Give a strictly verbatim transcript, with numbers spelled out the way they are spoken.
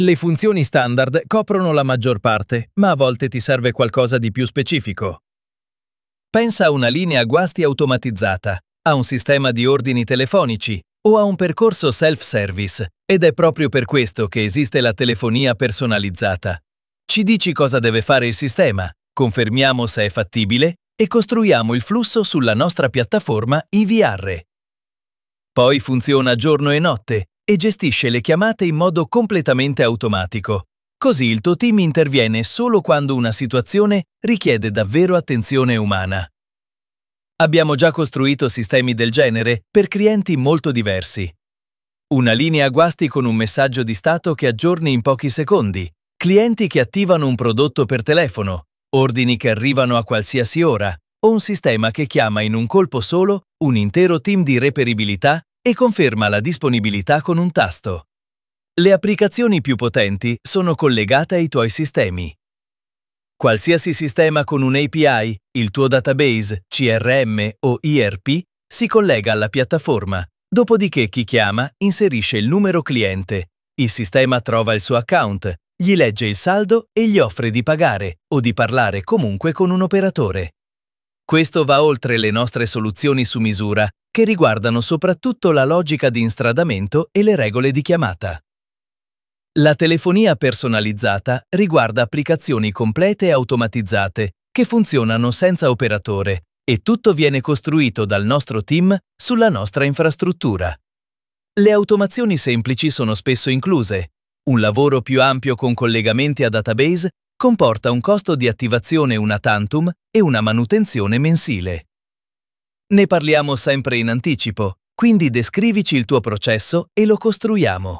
Le funzioni standard coprono la maggior parte, ma a volte ti serve qualcosa di più specifico. Pensa a una linea guasti automatizzata, a un sistema di ordini telefonici o a un percorso self-service, ed è proprio per questo che esiste la telefonia personalizzata. Ci dici cosa deve fare il sistema, confermiamo se è fattibile e costruiamo il flusso sulla nostra piattaforma I V R. Poi funziona giorno e notte e gestisce le chiamate in modo completamente automatico. Così il tuo team interviene solo quando una situazione richiede davvero attenzione umana. Abbiamo già costruito sistemi del genere per clienti molto diversi. Una linea guasti con un messaggio di stato che aggiorni in pochi secondi, clienti che attivano un prodotto per telefono, ordini che arrivano a qualsiasi ora, o un sistema che chiama in un colpo solo un intero team di reperibilità e conferma la disponibilità con un tasto. Le applicazioni più potenti sono collegate ai tuoi sistemi. Qualsiasi sistema con un A P I, il tuo database, C R M o E R P, si collega alla piattaforma, dopodiché chi chiama inserisce il numero cliente, il sistema trova il suo account, gli legge il saldo e gli offre di pagare o di parlare comunque con un operatore. Questo va oltre le nostre soluzioni su misura, che riguardano soprattutto la logica di instradamento e le regole di chiamata. La telefonia personalizzata riguarda applicazioni complete e automatizzate che funzionano senza operatore e tutto viene costruito dal nostro team sulla nostra infrastruttura. Le automazioni semplici sono spesso incluse. Un lavoro più ampio con collegamenti a database comporta un costo di attivazione una tantum e una manutenzione mensile. Ne parliamo sempre in anticipo, quindi descrivici il tuo processo e lo costruiamo.